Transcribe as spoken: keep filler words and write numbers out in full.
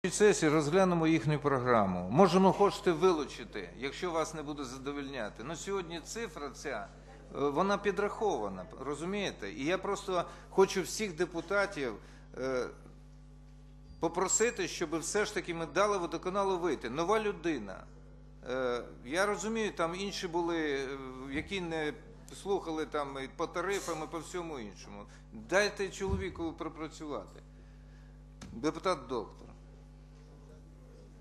Сесії розглянемо їхню програму. Можемо хочете вилучити, якщо вас не буде задовольняти. Ну сьогодні цифра ця, вона підрахована, розумієте? І я просто хочу всіх депутатів е, попросити, щоб все ж таки ми дали водоканалу вийти. Нова людина. Е, я розумію, там інші були, які не слухали там і по тарифам, і по всьому іншому. Дайте чоловіку пропрацювати. Депутат доктор.